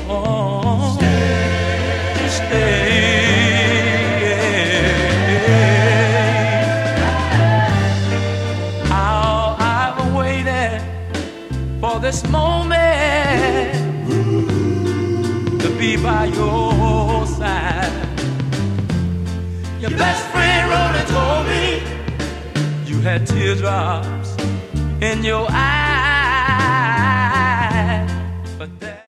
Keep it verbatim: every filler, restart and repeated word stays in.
Stay, stay. How I've waited for this moment to be by your side. Your best friend wrote and told me you had teardrops in your eyes.